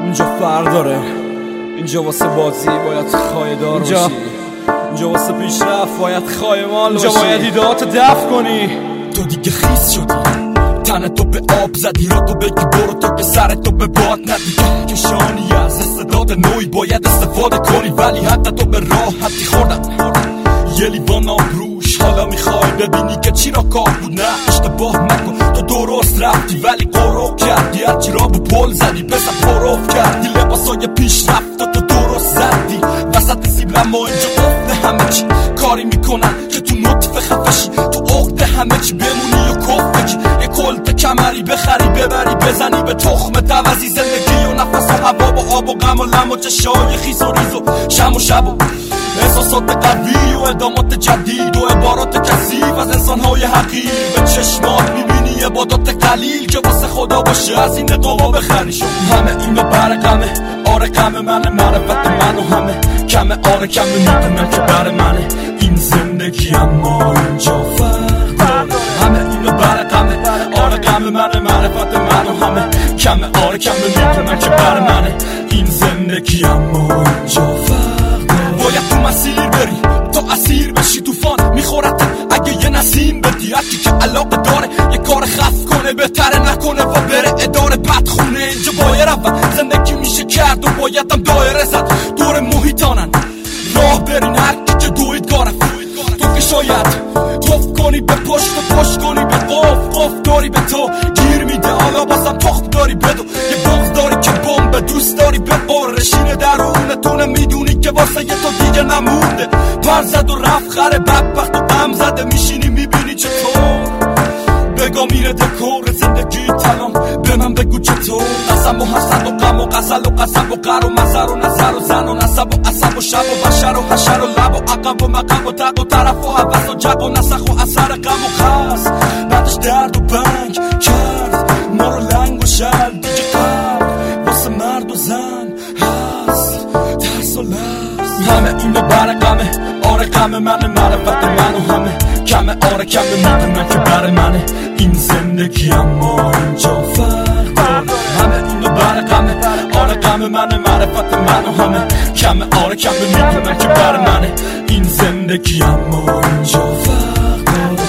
اینجا فرق داره، اینجا واسه بازی باید خایه‌دار باشی، اینجا واسه پیشرفت باید خایه‌مال باشی، اینجا باید ایده‌هاتو دفع کنی. تو دیگه خیس شدی، تنتو به آب زدی، را تو بگی برو تا که سرتو به باد ندی. کشانی از استعداد نوعی باید استفاده کنی، ولی حتی تو به راحتی خوردن یه لیوان آبروش. حالا میخوای ببینی که چی را کار بود؟ نه اشتباه نکن، تو درست رفتی ولی قروب کردی، هرچی را به پل زدی بزن پروف کردی. لباسای پیشرفت تو درست زدی، وسط سیب ما اینجا افته همه چی کاری میکنن که تو نطفه خفشی، تو عقده همه چی بمونی و کف. یه کلت کمری بخری ببری بزنی به تخم توزی، زندگی و نفس و هوا با آب و غم و لم و چشای خیس و ریز و شم و شب و احساسات قوی و ادامات جدید و عبارات کثیف از انسانهای حقیر. به چشمات میبینی عبادات قلیل که واسه خدا باشه از این قوا بخریشو. همه اینو بر غمه، آره غم منه، معرفت منو همه کمه، آره کمه میدونم که بر منه این زندگی، اما اینجا فرق داره. همه اینو بر غمه، آره غم منه، معرفت منو همه کمه، آره کمه میدونم که بر منه این زندگی، اما اینجا فرق داره. باید تو مسیر بری تا اسیر بشی، طوفان میخورت اگه یه نسیم بدی. هرکی که علاقه داره یه کار خف کنه بهتره نکنه و بره اداره بدخونه. اینجا باید رفت زندگی میشه کرد و باید هم دایره زد دور محیطانن راه برین. هرکی که دویدگاره تو که شاید قف کنی به پشت و پشت کنی به قف داری به تو گیر میده، حالا بازم تخم داری بدو. یه بغض داری که بمب دوست داری به قرشینه درونتونه، میدونی که واسه یه تو دیگه نمونده. پر زد و رفت خره بدبخت و غم زده، میشینی میبینی چطور بگا میره دکور زندگی تمام. به من بگو چطور قسم و حسد و غم و غزل و قصب و قر و مزر و نظر و زن و نسب و عصب و شب و بشر و حشر و لب و عقب و مقب و تق و طرف و حوث و جق و نسخ و اثر غم و خس. بعدش درد و بنگ کرد ما رو لنگ و شل دیگه قلب واسه مرد و زن هست ترس و لرز. همه اینو بر غمه، آره غم منه، معرفت منو همه کمه، آره کمه میدونم که بر منه این زندگی، اما اینجا فرق داره. همه اینو بر غمه، آره غم منه، معرفت منو همه کمه، آره کمه میدونم که بر منه این زندگی، اما اینجا فرق داره.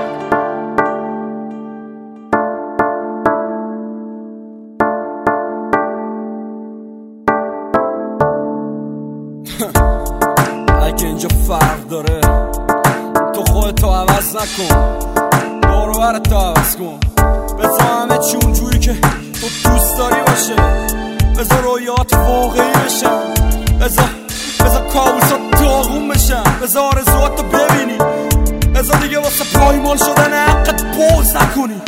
اگه اینجا فرق داره تو خودتو عوض نکن، دور و برتو عوض کن، بذار همه چی اونجوری که تو دوست داری باشه، بذار رویات واقعی بشن، بذار کابوسات داغون بشن، بذار آرزواتو ببینی، بذار دیگه واسه پایمال شدن حقت بغض نکنی.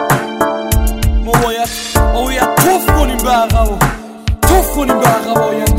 ما باید توف کنیم به عقبا، توف کنیم به عقبا.